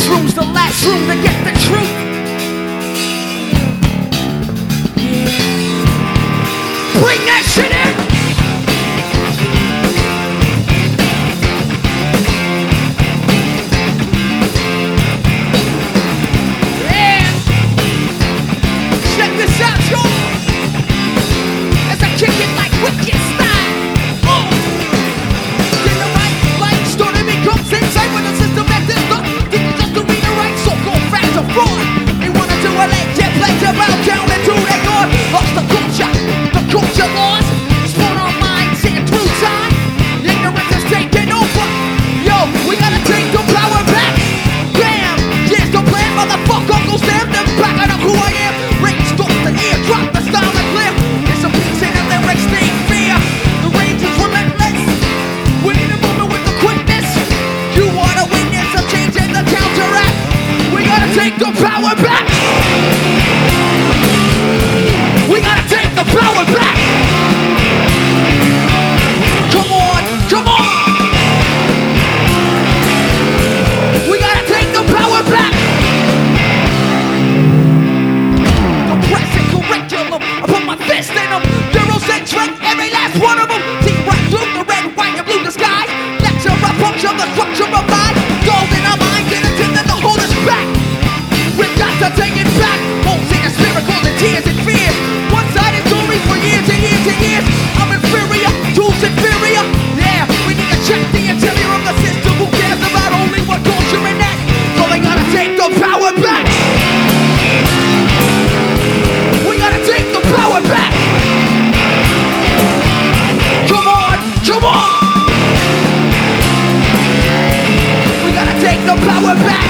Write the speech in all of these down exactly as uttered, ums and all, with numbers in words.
This room's the last room to get the truth. Bring that shit in. Take the power back. We gotta take the power back. Come on, come on. We gotta take the power back. The present curriculum, I put my fist in them. Eurocentric, every last one of them. See right through the red, white, and blue disguise. Lecture a puncture the structure of life. Gold in our mind, get intended to hold us back. We've got to take it back. Won't see the miracles and tears and fears. One-sided stories for years and years and years. I'm inferior, tools inferior. Yeah, we need to check the interior of the system. Who cares about only what culture and that? So we gotta take the power back. We gotta take the power back. Come on, come on. We gotta take the power back.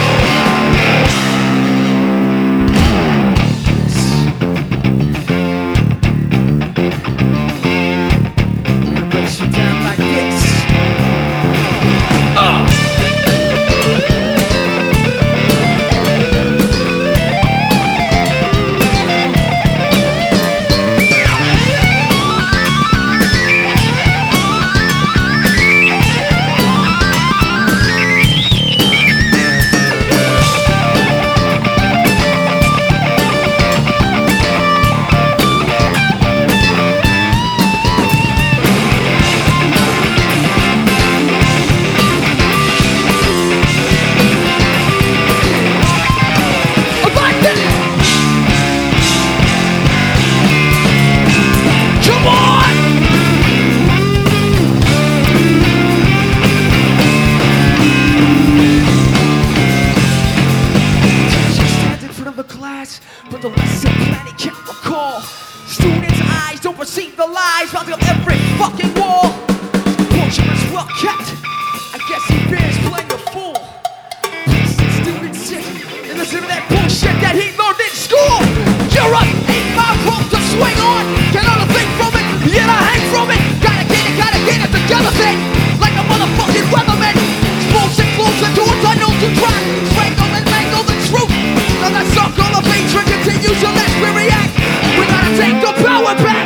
But the lesson plan he can't recall. Students' eyes don't perceive the lies mounting up every fucking wall. Portion is well kept. I guess he bears playing a fool. Students sit and listen to that bullshit that he learned in school. You're up, ain't my rope to swing on. Get on a thing from it, yet I hang from it. Gotta get it, gotta get it together, thing. Like a motherfucking weatherman. Exposed and close the doors I know to try. Strangle and mangle the truth. Now that circle of hatred continues unless we react. We gotta take the power back.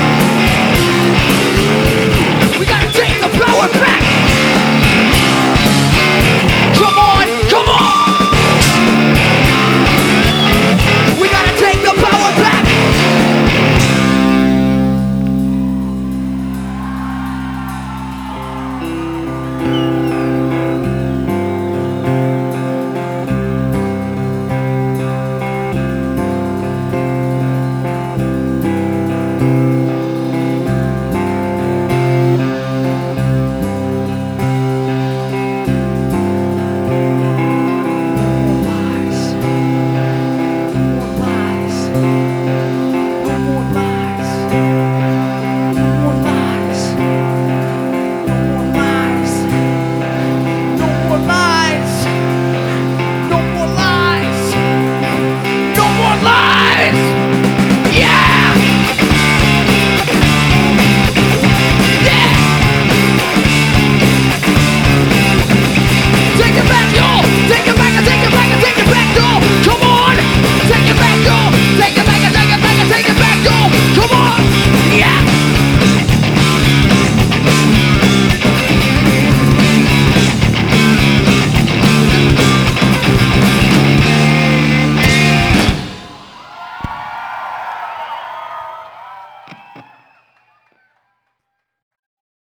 We gotta take the power back. Come on, come on. We gotta take the power back. More lies.